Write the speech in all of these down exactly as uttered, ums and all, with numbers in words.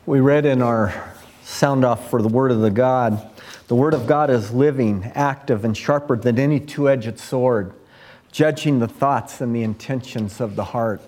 We read in our sound off for the Word of the God, the Word of God is living, active, and sharper than any two-edged sword, judging the thoughts and the intentions of the heart.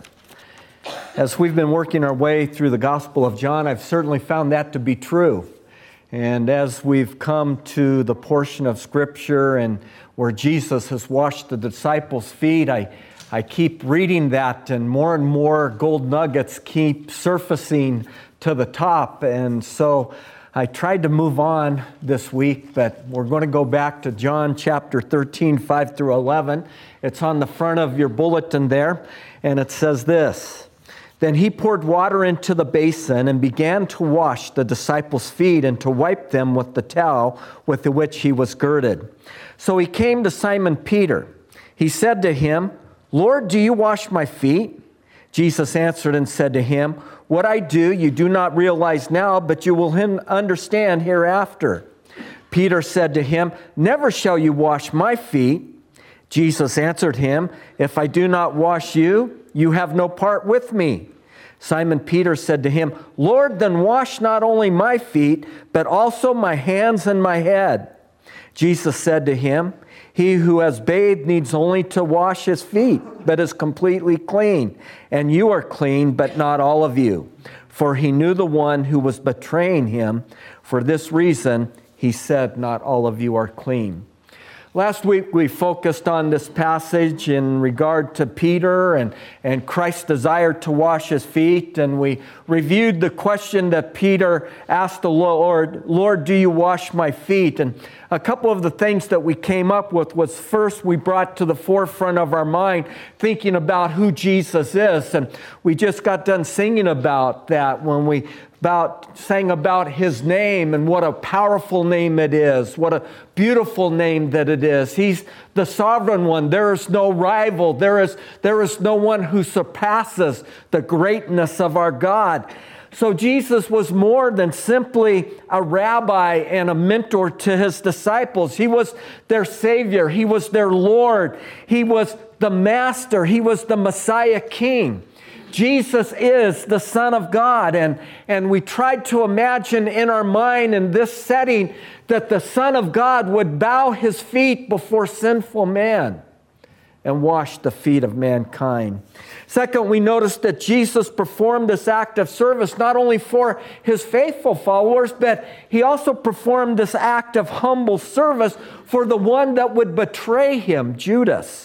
As we've been working our way through the Gospel of John, I've certainly found that to be true. And as we've come to the portion of Scripture and where Jesus has washed the disciples' feet, I, I keep reading that, and more and more gold nuggets keep surfacing to the top. And so I tried to move on this week, but we're going to go back to John chapter thirteen, five through eleven. It's on the front of your bulletin there, and it says this: Then he poured water into the basin and began to wash the disciples' feet and to wipe them with the towel with which he was girded. So he came to Simon Peter. He said to him, Lord, do you wash my feet? Jesus answered and said to him, What I do you do not realize now, but you will understand hereafter. Peter said to him, Never shall you wash my feet. Jesus answered him, If I do not wash you, you have no part with me. Simon Peter said to him, Lord, then wash not only my feet, but also my hands and my head. Jesus said to him, He who has bathed needs only to wash his feet, but is completely clean. And you are clean, but not all of you. For he knew the one who was betraying him. For this reason, he said, Not all of you are clean. Last week, we focused on this passage in regard to Peter and, and Christ's desire to wash his feet. And we reviewed the question that Peter asked the Lord, Lord, do you wash my feet? And a couple of the things that we came up with was, first, we brought to the forefront of our mind thinking about who Jesus is. And we just got done singing about that when we about sang about his name and what a powerful name it is, what a beautiful name that it is. He's the sovereign one. There is no rival. There is, there is no one who surpasses the greatness of our God. So Jesus was more than simply a rabbi and a mentor to his disciples. He was their Savior. He was their Lord. He was the Master. He was the Messiah King. Jesus is the Son of God, and, and we tried to imagine in our mind in this setting that the Son of God would bow his feet before sinful man and wash the feet of mankind. Second, we noticed that Jesus performed this act of service not only for his faithful followers, but he also performed this act of humble service for the one that would betray him, Judas.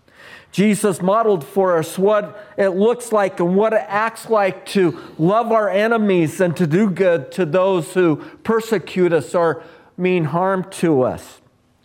Jesus modeled for us what it looks like and what it acts like to love our enemies and to do good to those who persecute us or mean harm to us.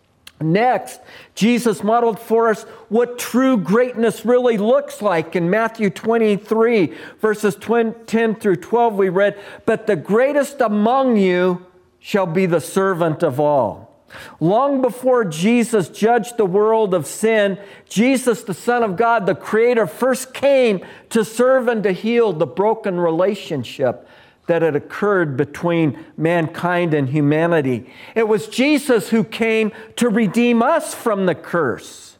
Next, Jesus modeled for us what true greatness really looks like. In Matthew twenty-three, verses ten through twelve, we read, But the greatest among you shall be the servant of all. Long before Jesus judged the world of sin, Jesus, the Son of God, the Creator, first came to serve and to heal the broken relationship that had occurred between mankind and humanity. It was Jesus who came to redeem us from the curse.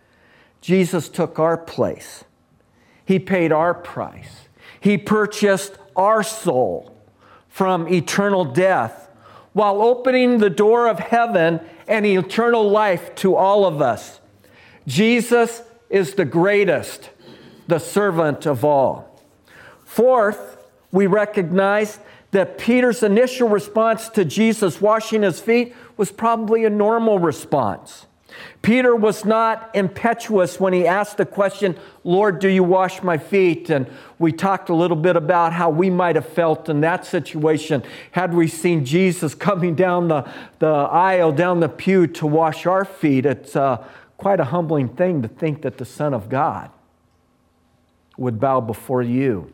Jesus took our place. He paid our price. He purchased our soul from eternal death, while opening the door of heaven and eternal life to all of us. Jesus is the greatest, the servant of all. Fourth, we recognize that Peter's initial response to Jesus washing his feet was probably a normal response. Peter was not impetuous when he asked the question, Lord, do you wash my feet? And we talked a little bit about how we might have felt in that situation had we seen Jesus coming down the, the aisle, down the pew to wash our feet. It's uh, quite a humbling thing to think that the Son of God would bow before you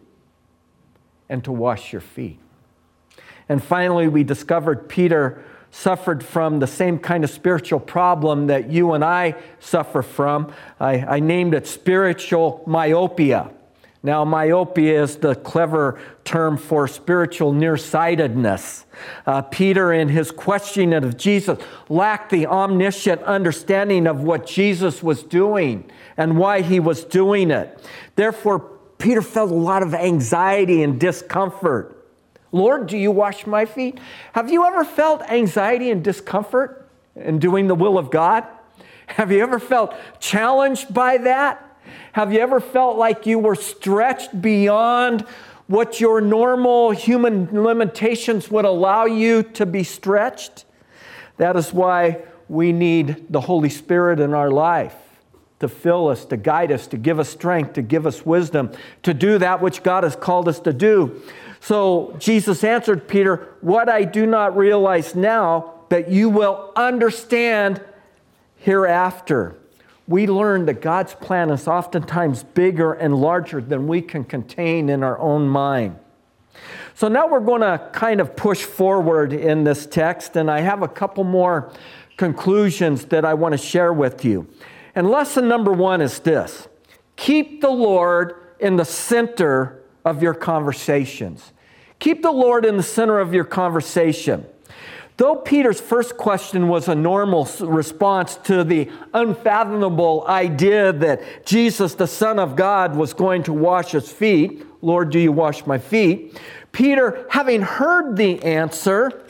and to wash your feet. And finally, we discovered Peter suffered from the same kind of spiritual problem that you and I suffer from. I, I named it spiritual myopia. Now, myopia is the clever term for spiritual nearsightedness. Uh, Peter, in his questioning of Jesus, lacked the omniscient understanding of what Jesus was doing and why he was doing it. Therefore, Peter felt a lot of anxiety and discomfort Lord, do you wash my feet? Have you ever felt anxiety and discomfort in doing the will of God? Have you ever felt challenged by that? Have you ever felt like you were stretched beyond what your normal human limitations would allow you to be stretched? That is why we need the Holy Spirit in our life to fill us, to guide us, to give us strength, to give us wisdom, to do that which God has called us to do. So Jesus answered Peter, what I do not realize now, but you will understand hereafter. We learn that God's plan is oftentimes bigger and larger than we can contain in our own mind. So now we're going to kind of push forward in this text, and I have a couple more conclusions that I want to share with you. And lesson number one is this: keep the Lord in the center of your conversations. Keep the Lord in the center of your conversation. Though Peter's first question was a normal response to the unfathomable idea that Jesus, the Son of God, was going to wash his feet, Lord, do you wash my feet? Peter, having heard the answer,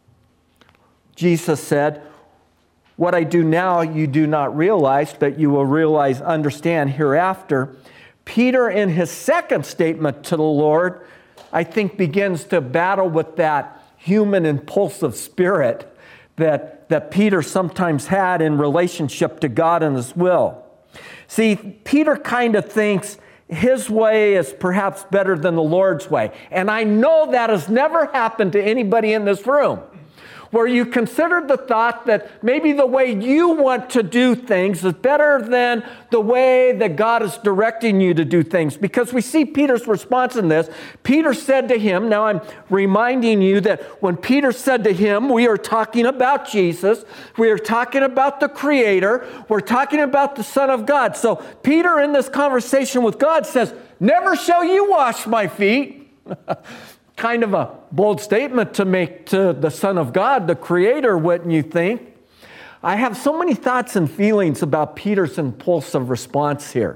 Jesus said, what I do now you do not realize, but you will realize, understand hereafter. Peter, in his second statement to the Lord, I think begins to battle with that human impulsive spirit that, that Peter sometimes had in relationship to God and his will. See, Peter kind of thinks his way is perhaps better than the Lord's way. And I know that has never happened to anybody in this room, where you considered the thought that maybe the way you want to do things is better than the way that God is directing you to do things. Because we see Peter's response in this. Peter said to him, now I'm reminding you that when Peter said to him, we are talking about Jesus, we are talking about the Creator, we're talking about the Son of God. So Peter in this conversation with God says, never shall you wash my feet. Kind of a bold statement to make to the Son of God, the Creator, wouldn't you think? I have so many thoughts and feelings about Peter's impulsive response here.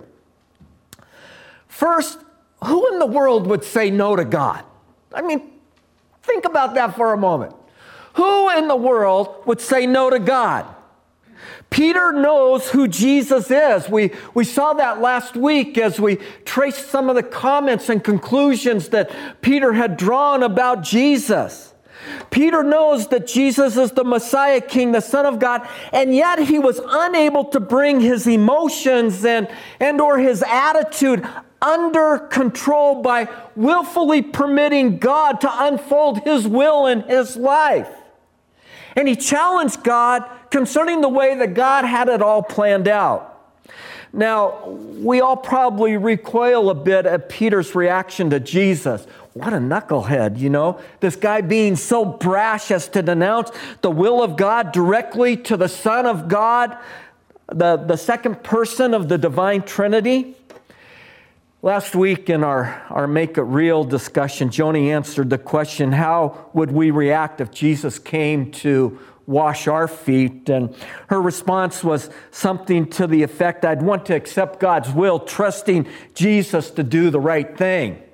First, who in the world would say no to God? I mean, think about that for a moment. Who in the world would say no to God? Peter knows who Jesus is. We, we saw that last week as we traced some of the comments and conclusions that Peter had drawn about Jesus. Peter knows that Jesus is the Messiah King, the Son of God, and yet he was unable to bring his emotions and, and or his attitude under control by willfully permitting God to unfold his will in his life. And he challenged God concerning the way that God had it all planned out. Now, we all probably recoil a bit at Peter's reaction to Jesus. What a knucklehead, you know? This guy being so brash as to denounce the will of God directly to the Son of God, the, the second person of the divine Trinity. Last week in our, our Make It Real discussion, Joni answered the question, how would we react if Jesus came to wash our feet? And her response was something to the effect, I'd want to accept God's will, trusting Jesus to do the right thing.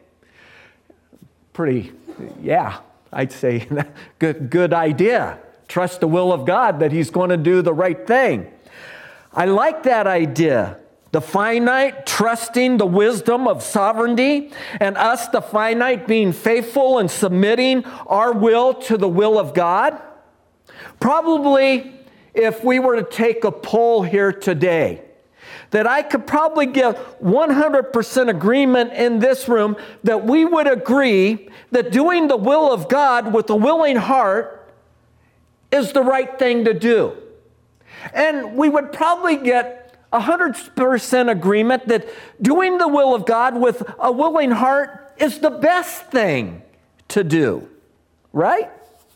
Pretty, yeah, I'd say good, good idea. Trust the will of God that he's going to do the right thing. I like that idea. The finite trusting the wisdom of sovereignty, and us, the finite, being faithful and submitting our will to the will of God. Probably, if we were to take a poll here today, that I could probably get one hundred percent agreement in this room that we would agree that doing the will of God with a willing heart is the right thing to do. And we would probably get one hundred percent agreement that doing the will of God with a willing heart is the best thing to do, right?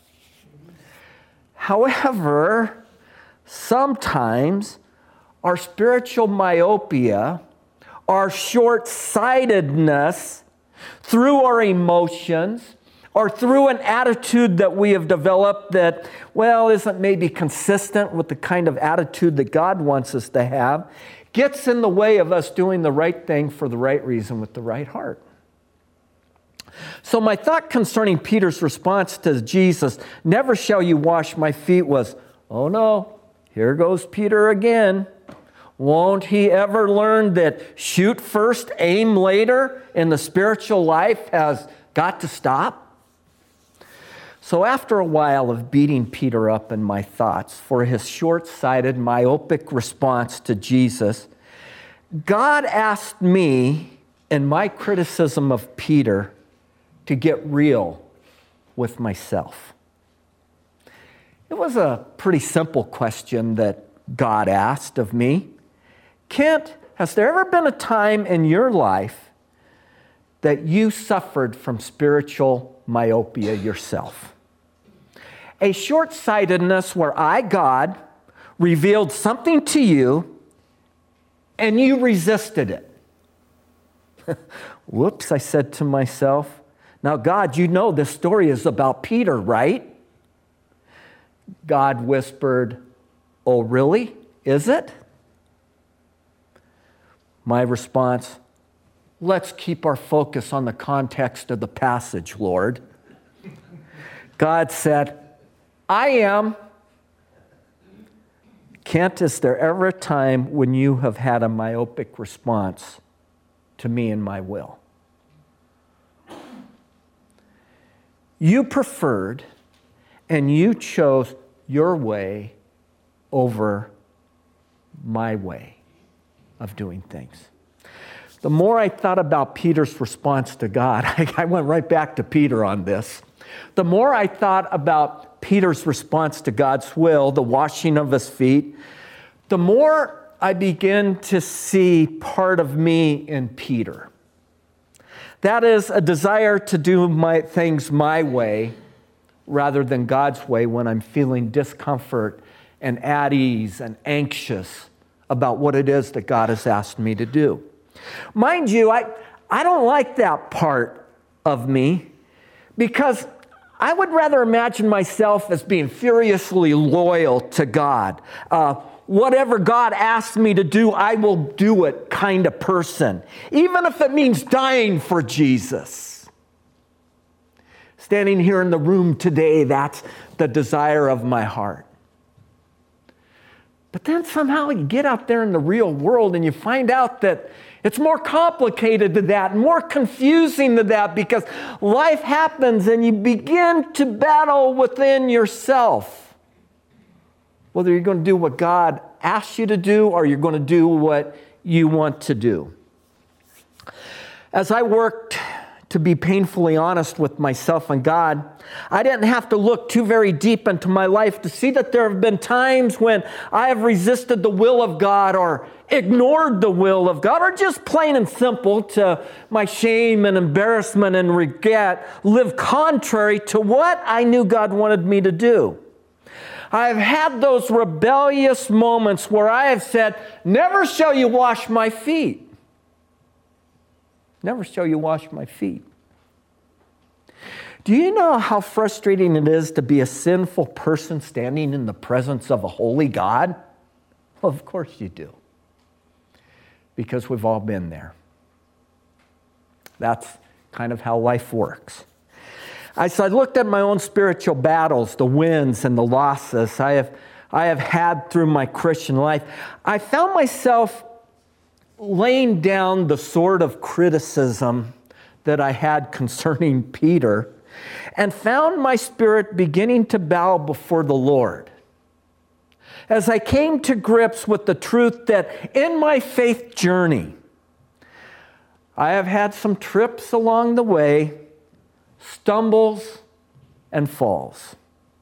However, sometimes our spiritual myopia, our short-sightedness through our emotions, or through an attitude that we have developed that, well, isn't maybe consistent with the kind of attitude that God wants us to have, gets in the way of us doing the right thing for the right reason with the right heart. So my thought concerning Peter's response to Jesus, "Never shall you wash my feet," was, oh no, here goes Peter again. Won't he ever learn that shoot first, aim later in the spiritual life has got to stop? So after a while of beating Peter up in my thoughts for his short-sighted, myopic response to Jesus, God asked me in my criticism of Peter to get real with myself. It was a pretty simple question that God asked of me. Kent, has there ever been a time in your life that you suffered from spiritual myopia yourself? A short-sightedness where I, God, revealed something to you and you resisted it. Whoops, I said to myself. Now, God, you know this story is about Peter, right? God whispered, oh, really? Is it? My response, let's keep our focus on the context of the passage, Lord. God said, I am. Kent, is there ever a time when you have had a myopic response to me and my will? You preferred and you chose your way over my way of doing things. The more I thought about Peter's response to God, I went right back to Peter on this. The more I thought about Peter's response to God's will, the washing of his feet, the more I began to see part of me in Peter. That is a desire to do my things my way rather than God's way when I'm feeling discomfort and at ease and anxious about what it is that God has asked me to do. Mind you, I, I don't like that part of me because I would rather imagine myself as being furiously loyal to God. Uh, whatever God asks me to do, I will do it kind of person, even if it means dying for Jesus. Standing here in the room today, that's the desire of my heart. But then somehow you get out there in the real world and you find out that it's more complicated than that, more confusing than that, because life happens and you begin to battle within yourself. Whether you're going to do what God asks you to do or you're going to do what you want to do. As I worked to be painfully honest with myself and God, I didn't have to look too very deep into my life to see that there have been times when I have resisted the will of God or ignored the will of God, or just plain and simple, to my shame and embarrassment and regret, lived contrary to what I knew God wanted me to do. I've had those rebellious moments where I have said, never shall you wash my feet. Never shall you wash my feet. Do you know how frustrating it is to be a sinful person standing in the presence of a holy God? Well, of course you do. Because we've all been there. That's kind of how life works. As I looked at my own spiritual battles, the wins and the losses I have, I have had through my Christian life, I found myself laying down the sort of criticism that I had concerning Peter, and found my spirit beginning to bow before the Lord. As I came to grips with the truth that in my faith journey, I have had some trips along the way, stumbles and falls.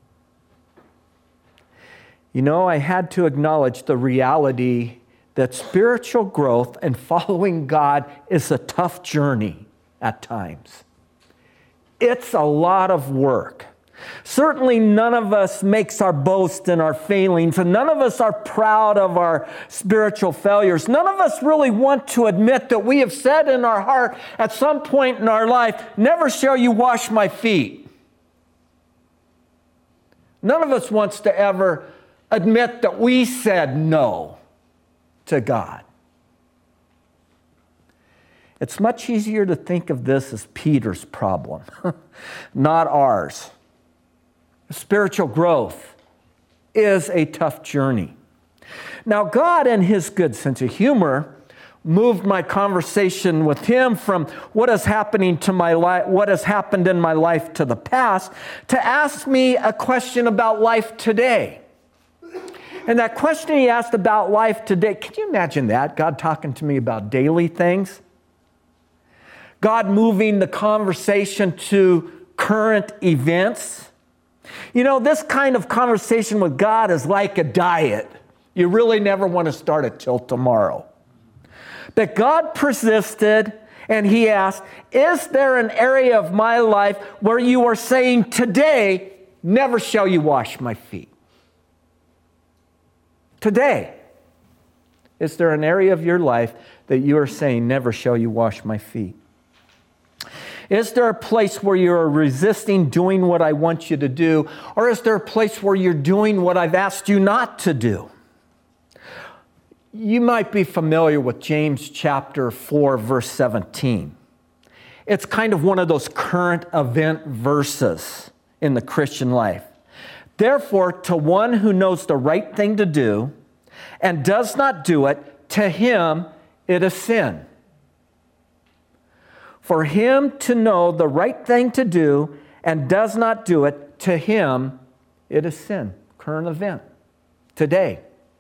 You know, I had to acknowledge the reality that spiritual growth and following God is a tough journey at times. It's a lot of work. Certainly none of us makes our boast in our failings, and none of us are proud of our spiritual failures. None of us really want to admit that we have said in our heart at some point in our life, never shall you wash my feet. None of us wants to ever admit that we said no to God. It's much easier to think of this as Peter's problem, not ours. Spiritual growth is a tough journey. Now, God, in His good sense of humor, moved my conversation with Him from what is happening to my life, what has happened in my life to the past, to ask me a question about life today. And that question He asked about life today, can you imagine that? God talking to me about daily things? God moving the conversation to current events. You know, this kind of conversation with God is like a diet. You really never want to start it till tomorrow. But God persisted and He asked, is there an area of my life where you are saying today, never shall you wash my feet? Today, is there an area of your life that you are saying, never shall you wash my feet? Is there a place where you're resisting doing what I want you to do? Or is there a place where you're doing what I've asked you not to do? You might be familiar with James chapter four, verse seventeen. It's kind of one of those current event verses in the Christian life. Therefore, to one who knows the right thing to do and does not do it, to him it is sin. For him to know the right thing to do and does not do it, to him it is sin. Current event. Today.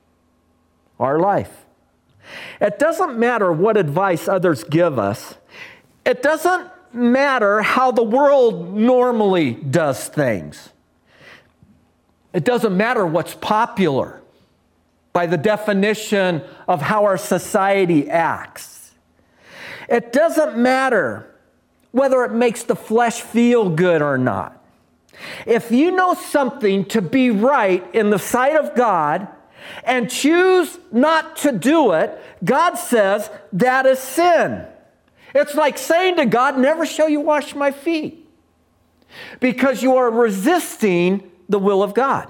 Our life. It doesn't matter what advice others give us. It doesn't matter how the world normally does things. It doesn't matter what's popular by the definition of how our society acts. It doesn't matter whether it makes the flesh feel good or not. If you know something to be right in the sight of God and choose not to do it, God says that is sin. It's like saying to God, never shall you wash my feet, because you are resisting the will of God.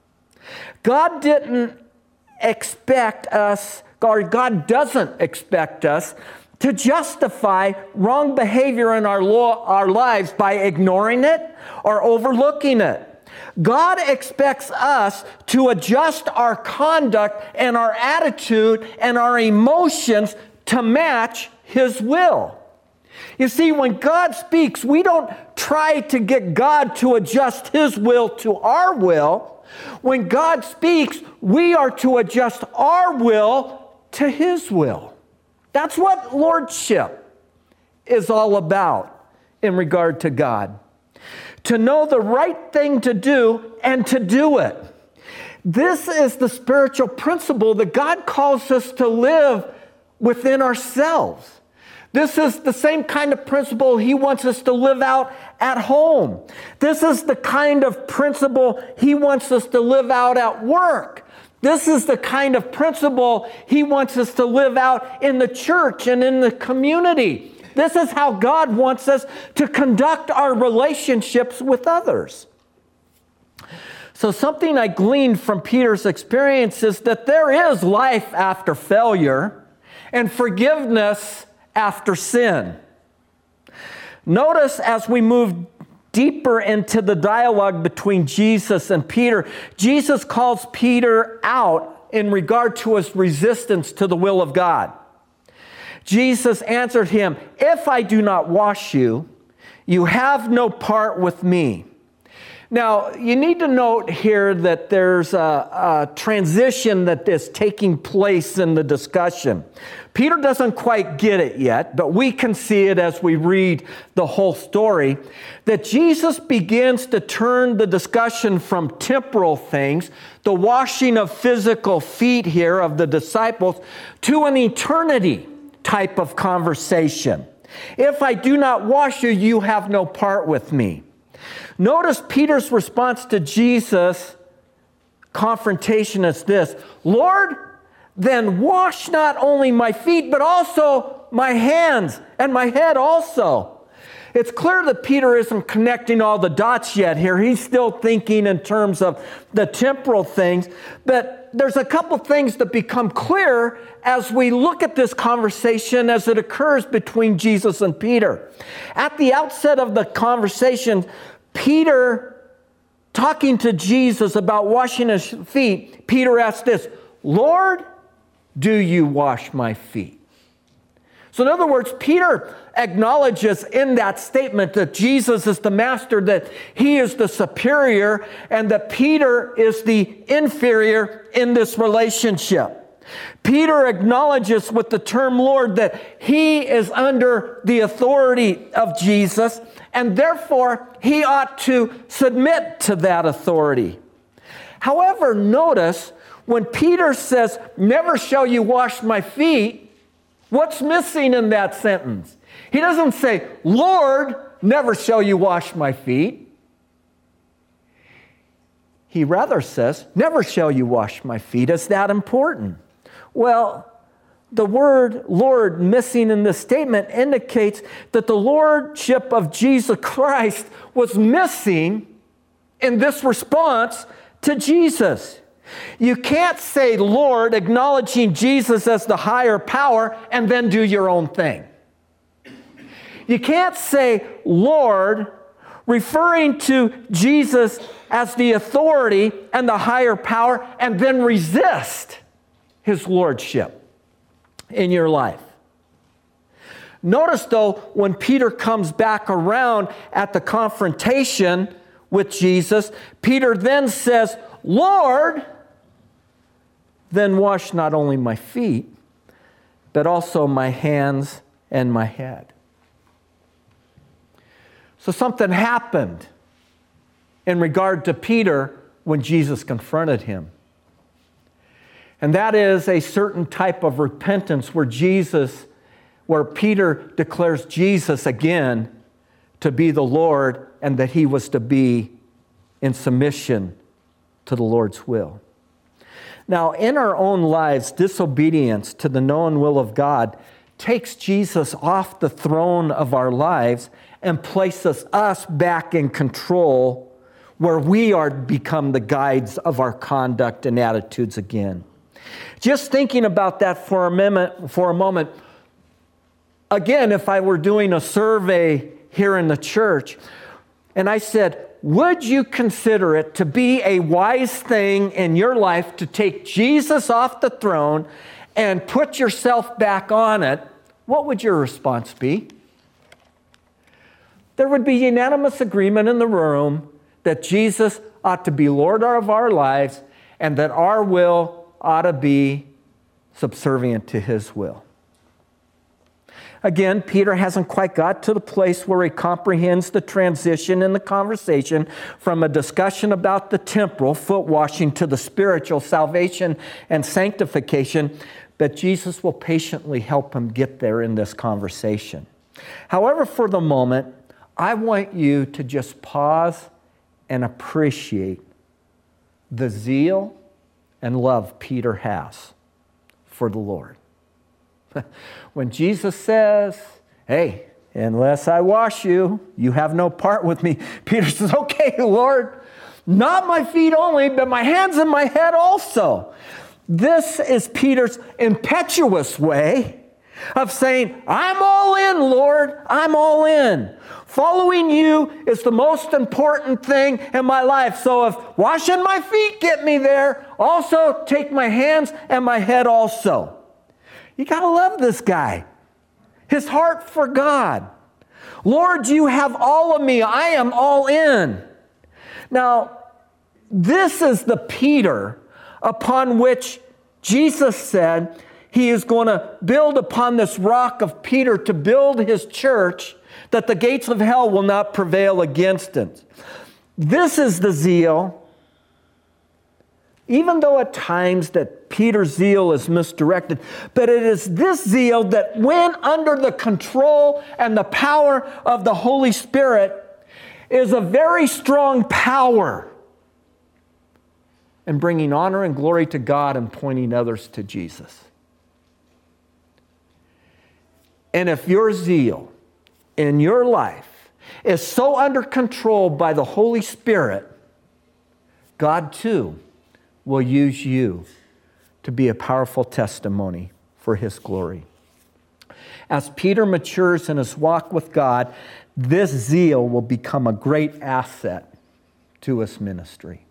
God didn't expect us, or God doesn't expect us to justify wrong behavior in our, law, our lives by ignoring it or overlooking it. God expects us to adjust our conduct and our attitude and our emotions to match His will. You see, when God speaks, we don't try to get God to adjust His will to our will. When God speaks, we are to adjust our will to His will. That's what lordship is all about in regard to God. To know the right thing to do and to do it. This is the spiritual principle that God calls us to live within ourselves. This is the same kind of principle He wants us to live out at home. This is the kind of principle He wants us to live out at work. This is the kind of principle He wants us to live out in the church and in the community. This is how God wants us to conduct our relationships with others. So something I gleaned from Peter's experience is that there is life after failure and forgiveness after sin. Notice as we move deeper into the dialogue between Jesus and Peter, Jesus calls Peter out in regard to his resistance to the will of God. Jesus answered him, "If I do not wash you, you have no part with me." Now, you need to note here that there's a, a transition that is taking place in the discussion. Peter doesn't quite get it yet, but we can see it as we read the whole story, that Jesus begins to turn the discussion from temporal things, the washing of physical feet here of the disciples, to an eternity type of conversation. If I do not wash you, you have no part with me. Notice Peter's response to Jesus' confrontation is this: Lord, then wash not only my feet, but also my hands and my head also. It's clear that Peter isn't connecting all the dots yet here. He's still thinking in terms of the temporal things. But there's a couple things that become clear as we look at this conversation as it occurs between Jesus and Peter. At the outset of the conversation, Peter, talking to Jesus about washing his feet, Peter asked this, "Lord, do you wash my feet?" So in other words, Peter acknowledges in that statement that Jesus is the master, that he is the superior, and that Peter is the inferior in this relationship. Peter acknowledges with the term Lord that he is under the authority of Jesus, and therefore he ought to submit to that authority. However, notice when Peter says, "Never shall you wash my feet," what's missing in that sentence? He doesn't say, "Lord, never shall you wash my feet." He rather says, "Never shall you wash my feet." Is that important? Well, the word Lord missing in this statement indicates that the lordship of Jesus Christ was missing in this response to Jesus. You can't say Lord, acknowledging Jesus as the higher power, and then do your own thing. You can't say Lord, referring to Jesus as the authority and the higher power, and then resist his lordship in your life. Notice, though, when Peter comes back around at the confrontation with Jesus, Peter then says, "Lord, then wash not only my feet, but also my hands and my head." So something happened in regard to Peter when Jesus confronted him. And that is a certain type of repentance where Jesus, where Peter declares Jesus again to be the Lord, and that he was to be in submission to the Lord's will. Now, in our own lives, disobedience to the known will of God takes Jesus off the throne of our lives and places us back in control, where we are become the guides of our conduct and attitudes again. Just thinking about that for a moment, for a moment, again, if I were doing a survey here in the church, and I said, would you consider it to be a wise thing in your life to take Jesus off the throne and put yourself back on it? What would your response be? There would be unanimous agreement in the room that Jesus ought to be Lord of our lives, and that our will ought to be subservient to his will. Again, Peter hasn't quite got to the place where he comprehends the transition in the conversation from a discussion about the temporal, foot washing, to the spiritual, salvation and sanctification, but Jesus will patiently help him get there in this conversation. However, for the moment, I want you to just pause and appreciate the zeal and love Peter has for the Lord. When Jesus says, "Hey, unless I wash you, you have no part with me," Peter says, "Okay, Lord, not my feet only, but my hands and my head also." This is Peter's impetuous way of saying, "I'm all in, Lord, I'm all in. Following you is the most important thing in my life. So if washing my feet get me there, also take my hands and my head also." You got to love this guy. His heart for God. "Lord, you have all of me. I am all in." Now, this is the Peter upon which Jesus said he is going to build upon this rock of Peter to build his church, that the gates of hell will not prevail against it. This is the zeal, even though at times that Peter's zeal is misdirected, but it is this zeal that, when under the control and the power of the Holy Spirit, is a very strong power in bringing honor and glory to God and pointing others to Jesus. And if your zeal in your life is so under control by the Holy Spirit, God too will use you to be a powerful testimony for His glory. As Peter matures in his walk with God, this zeal will become a great asset to his ministry.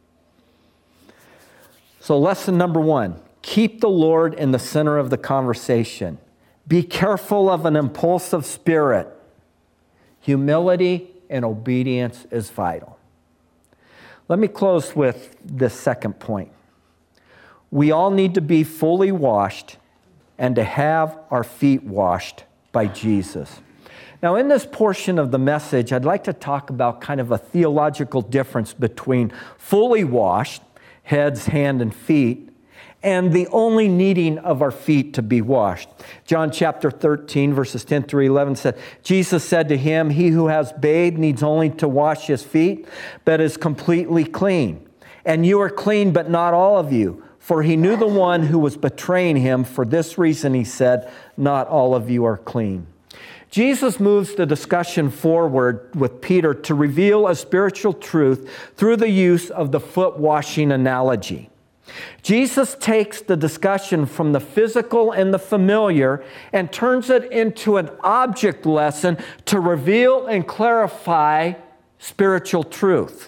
So lesson number one, keep the Lord in the center of the conversation. Be careful of an impulsive spirit. Humility and obedience is vital. Let me close with this second point. We all need to be fully washed and to have our feet washed by Jesus. Now, in this portion of the message, I'd like to talk about kind of a theological difference between fully washed, heads, hand, and feet, and the only needing of our feet to be washed. John chapter thirteen, verses ten through eleven said, Jesus said to him, "He who has bathed needs only to wash his feet, but is completely clean. And you are clean, but not all of you." For he knew the one who was betraying him. For this reason, he said, "Not all of you are clean." Jesus moves the discussion forward with Peter to reveal a spiritual truth through the use of the foot washing analogy. Jesus takes the discussion from the physical and the familiar and turns it into an object lesson to reveal and clarify spiritual truth.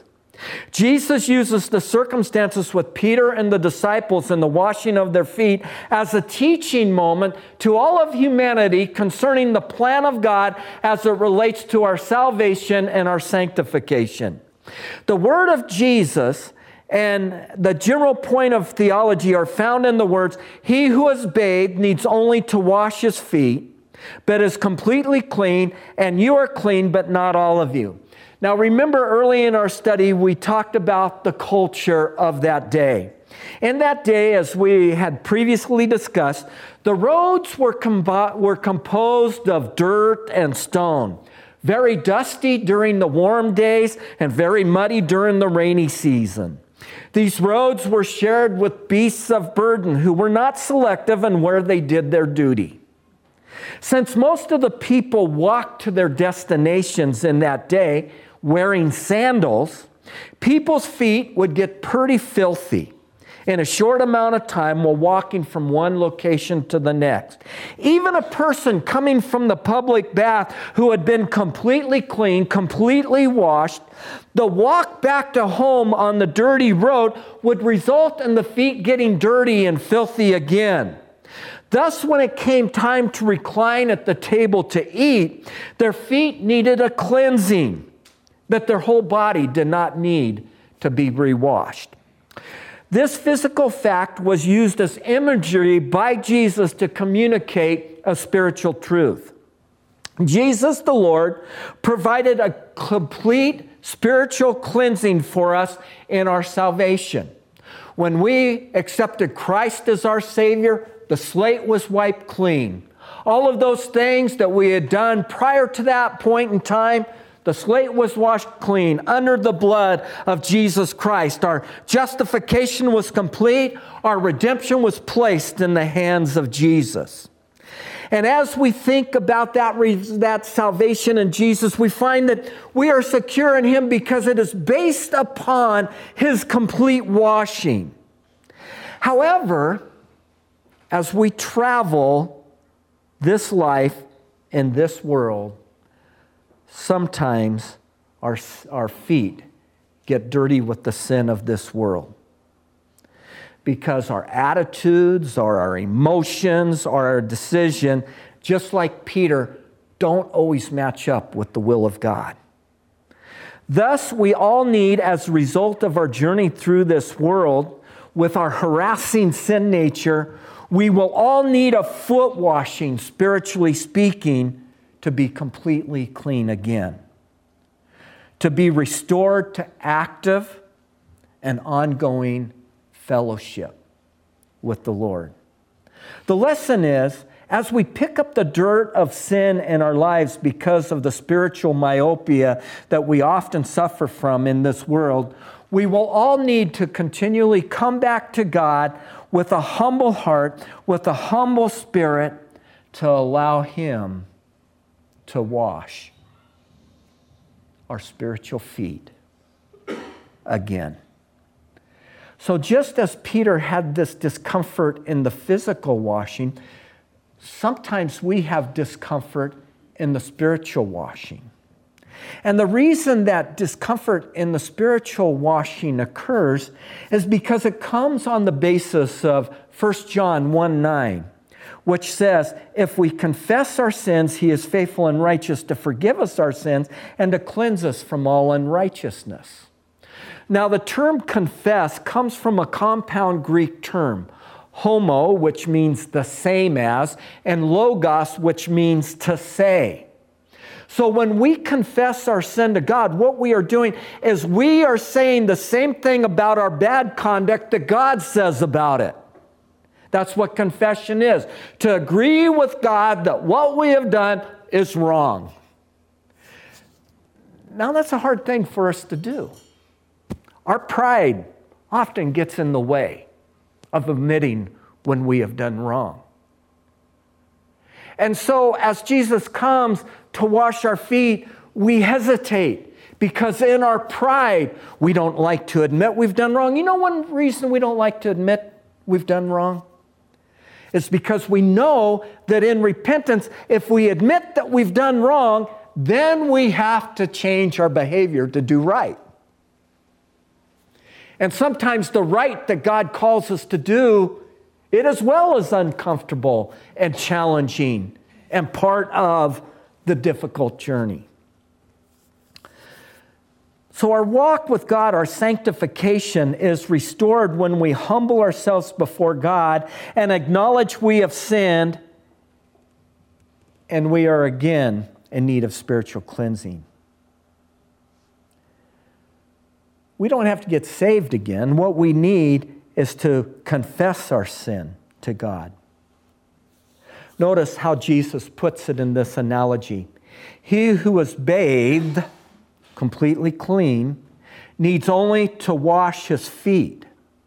Jesus uses the circumstances with Peter and the disciples and the washing of their feet as a teaching moment to all of humanity concerning the plan of God as it relates to our salvation and our sanctification. The word of Jesus and the general point of theology are found in the words, "He who is bathed needs only to wash his feet, but is completely clean, and you are clean, but not all of you." Now, remember early in our study, we talked about the culture of that day. In that day, as we had previously discussed, the roads were, combo- were composed of dirt and stone, very dusty during the warm days and very muddy during the rainy season. These roads were shared with beasts of burden who were not selective in where they did their duty. Since most of the people walked to their destinations in that day wearing sandals, people's feet would get pretty filthy in a short amount of time while walking from one location to the next. Even a person coming from the public bath who had been completely clean, completely washed, the walk back to home on the dirty road would result in the feet getting dirty and filthy again. Thus, when it came time to recline at the table to eat, their feet needed a cleansing that their whole body did not need to be rewashed. This physical fact was used as imagery by Jesus to communicate a spiritual truth. Jesus, the Lord, provided a complete spiritual cleansing for us in our salvation. When we accepted Christ as our Savior, the slate was wiped clean. All of those things that we had done prior to that point in time, the slate was washed clean under the blood of Jesus Christ. Our justification was complete. Our redemption was placed in the hands of Jesus. And as we think about that, that salvation in Jesus, we find that we are secure in Him because it is based upon His complete washing. However, as we travel this life in this world, sometimes our, our feet get dirty with the sin of this world. Because our attitudes or our emotions or our decision, just like Peter, don't always match up with the will of God. Thus, we all need, as a result of our journey through this world, with our harassing sin nature, we will all need a foot washing, spiritually speaking, to be completely clean again. To be restored to active and ongoing fellowship with the Lord. The lesson is, as we pick up the dirt of sin in our lives because of the spiritual myopia that we often suffer from in this world, we will all need to continually come back to God with a humble heart, with a humble spirit, to allow Him to wash. our spiritual feet again. So just as Peter had this discomfort in the physical washing, sometimes we have discomfort in the spiritual washing. And the reason that discomfort in the spiritual washing occurs is because it comes on the basis of First John one nine, which says, if we confess our sins, He is faithful and righteous to forgive us our sins and to cleanse us from all unrighteousness. Now, the term confess comes from a compound Greek term, homo, which means the same as, and logos, which means to say. So when we confess our sin to God, what we are doing is we are saying the same thing about our bad conduct that God says about it. That's what confession is. To agree with God that what we have done is wrong. Now, that's a hard thing for us to do. Our pride often gets in the way of admitting when we have done wrong. And so as Jesus comes to wash our feet, we hesitate because in our pride, we don't like to admit we've done wrong. You know one reason we don't like to admit we've done wrong? It's because we know that in repentance, if we admit that we've done wrong, then we have to change our behavior to do right. And sometimes the right that God calls us to do, it as well is uncomfortable and challenging and part of the difficult journey. So our walk with God, our sanctification, is restored when we humble ourselves before God and acknowledge we have sinned and we are again in need of spiritual cleansing. We don't have to get saved again. What we need is to confess our sin to God. Notice how Jesus puts it in this analogy. He who is bathed, completely clean, needs only to wash his feet.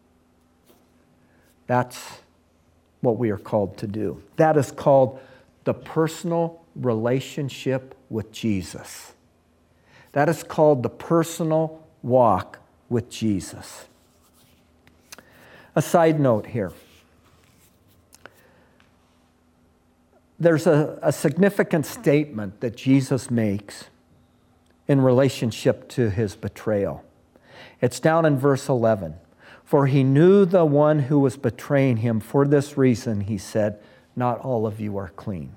That's what we are called to do. That is called the personal relationship with Jesus. That is called the personal walk with Jesus. A side note here. There's a, a significant statement that Jesus makes in relationship to his betrayal. It's down in verse eleven. For he knew the one who was betraying him. For this reason, he said, not all of you are clean.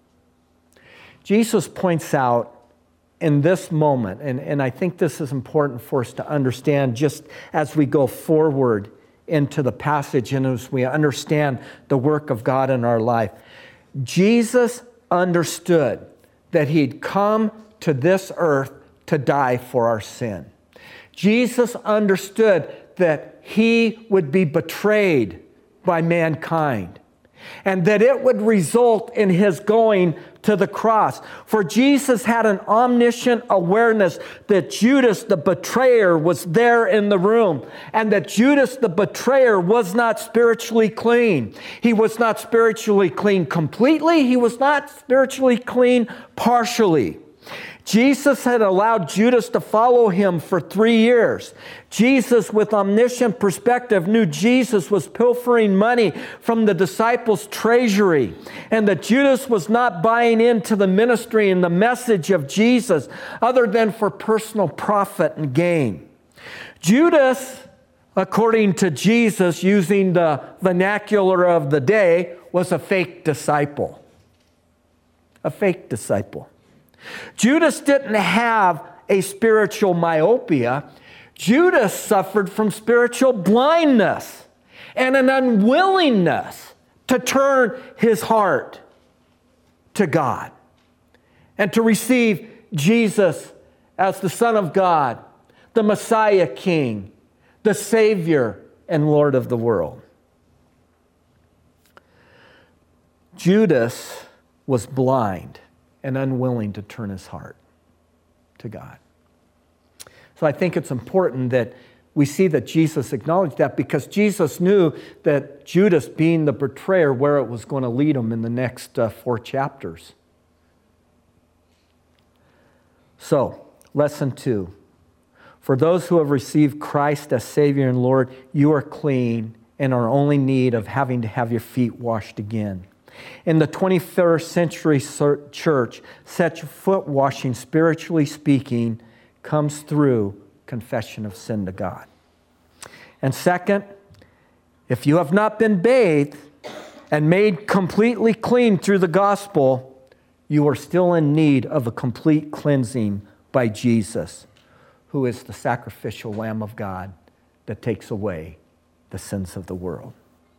Jesus points out in this moment, and, and I think this is important for us to understand just as we go forward into the passage and as we understand the work of God in our life. Jesus understood that he'd come to this earth to die for our sin. Jesus understood that he would be betrayed by mankind and that it would result in his going to the cross. For Jesus had an omniscient awareness that Judas the betrayer was there in the room and that Judas the betrayer was not spiritually clean. He was not spiritually clean completely. He was not spiritually clean partially. Jesus had allowed Judas to follow him for three years. Jesus, with omniscient perspective, knew Jesus was pilfering money from the disciples' treasury and that Judas was not buying into the ministry and the message of Jesus other than for personal profit and gain. Judas, according to Jesus, using the vernacular of the day, was a fake disciple. A fake disciple. Judas didn't have a spiritual myopia. Judas suffered from spiritual blindness and an unwillingness to turn his heart to God and to receive Jesus as the Son of God, the Messiah King, the Savior and Lord of the world. Judas was blind and unwilling to turn his heart to God. So I think it's important that we see that Jesus acknowledged that because Jesus knew that Judas being the betrayer, where it was going to lead him in the next uh, four chapters. So, Lesson two. For those who have received Christ as Savior and Lord, you are clean and are only in need of having to have your feet washed again. In the twenty-first century church, such foot washing, spiritually speaking, comes through confession of sin to God. And second, if you have not been bathed and made completely clean through the gospel, you are still in need of a complete cleansing by Jesus, who is the sacrificial Lamb of God that takes away the sins of the world.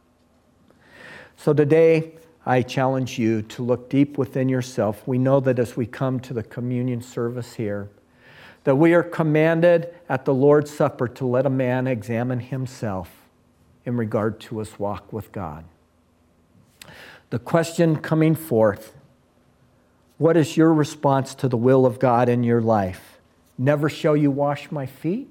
So today, I challenge you to look deep within yourself. We know that as we come to the communion service here, that we are commanded at the Lord's Supper to let a man examine himself in regard to his walk with God. The question coming forth, what is your response to the will of God in your life? Never shall you wash my feet?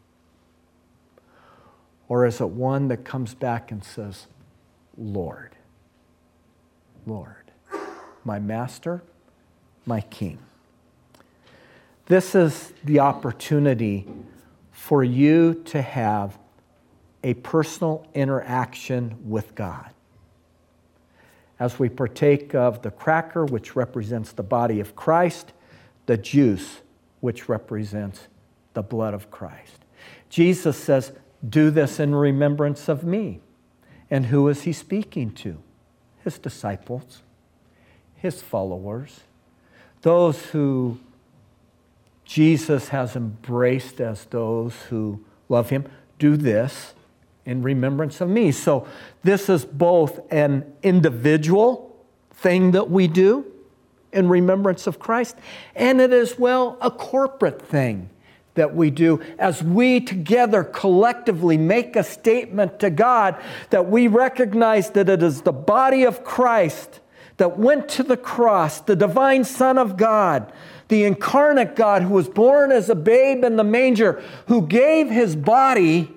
Or is it one that comes back and says, Lord, Lord, my master, my king? This is the opportunity for you to have a personal interaction with God. As we partake of the cracker, which represents the body of Christ, the juice, which represents the blood of Christ. Jesus says, do this in remembrance of me. And who is he speaking to? His disciples, his followers, those who Jesus has embraced as those who love him. Do this in remembrance of me. So this is both an individual thing that we do in remembrance of Christ, and it is, well, a corporate thing that we do as we together collectively make a statement to God that we recognize that it is the body of Christ that went to the cross, the divine Son of God, the incarnate God who was born as a babe in the manger, who gave his body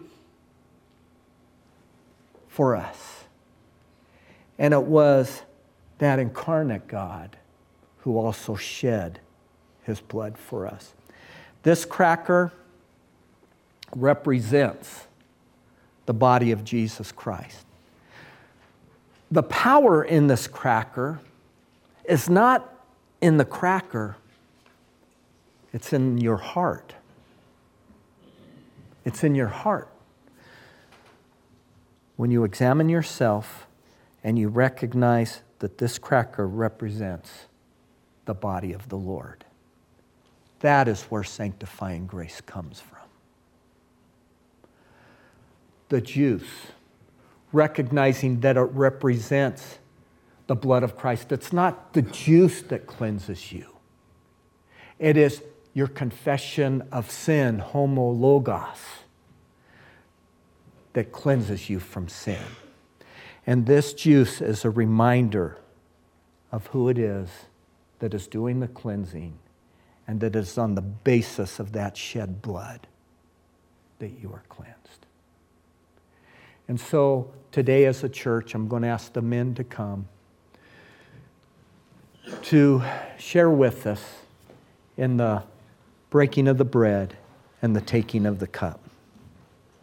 for us. And it was that incarnate God who also shed his blood for us. This cracker represents the body of Jesus Christ. The power in this cracker is not in the cracker, it's in your heart. It's in your heart. When you examine yourself and you recognize that this cracker represents the body of the Lord. That is where sanctifying grace comes from. The juice, recognizing that it represents the blood of Christ. It's not the juice that cleanses you. It is your confession of sin, homologos, that cleanses you from sin. And this juice is a reminder of who it is that is doing the cleansing, and that is on the basis of that shed blood that you are cleansed. And so today as a church, I'm going to ask the men to come to share with us in the breaking of the bread and the taking of the cup.